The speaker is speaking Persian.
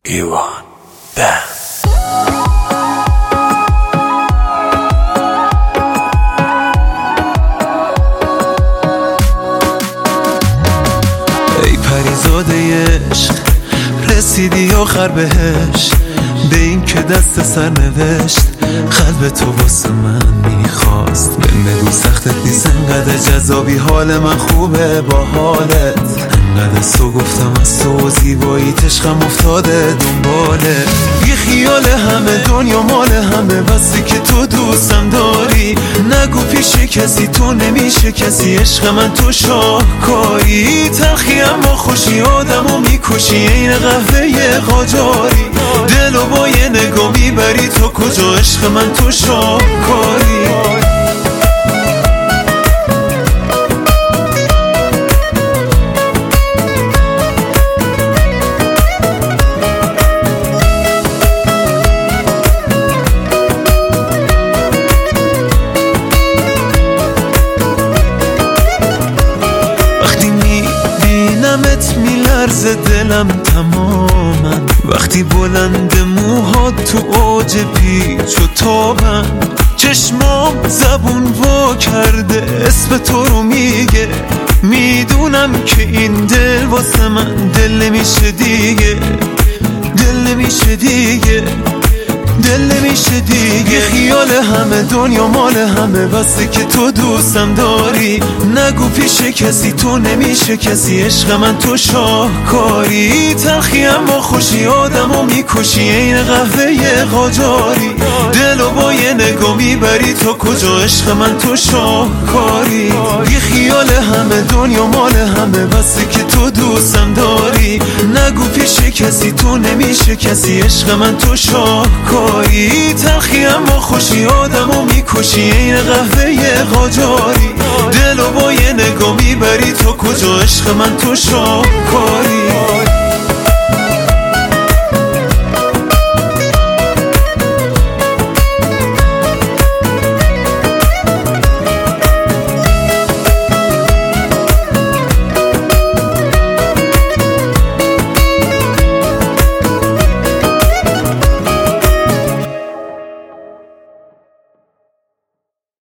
ایوان بند. ای پریزاده عشق رسیدی آخر بهش، به این که دست سر نوشت قلب تو واسه من میخواست. بگو سختت نیست انقدر جذابی، حال من خوبه با حالت انقدر سو گفتم از تو زیبایی عشقم افتاده دنباله. بی خیال همه دنیا مال همه، بسی که تو دوستم داری نگو پیش کسی تو نمیشه کسی. عشق من تو شاهکاری تلخی اما خوشی آدمو میکشی این قهوه قاجاری. دلو با یه نگاه میبری تو کجا عشق من تو شاهکاری. میلرزه دلم تماما وقتی بلند موهات تو اوج پیچ و تابن. چشمام زبون وا کرده اسم تو رو میگه، میدونم که این دل واسه من دل نمیشه دیگه، دل نمیشه دیگه، دل نمیشه دیگه. خیال همه دنیا مال همه، بسه که تو دوستم داری نگو پیش کسی تو نمیشه کسی. عشق من تو شاهکاری تلخی اما خوشی آدمو میکشی این قهوه قاجاری. دلو با یه نگاه میبری تو کجا عشق من تو شاهکاری. بی خیال همه دنیا مال همه، بسه که تو دوستم داری نگو پیش کسی تو نمیشه کسی. عشق من تو شاهکاری تلخی اما خوشی آدمو میکشی این قهوه قاجاری. دلو با یه نگاه میبری تو کجا عشق من تو شاهکاری.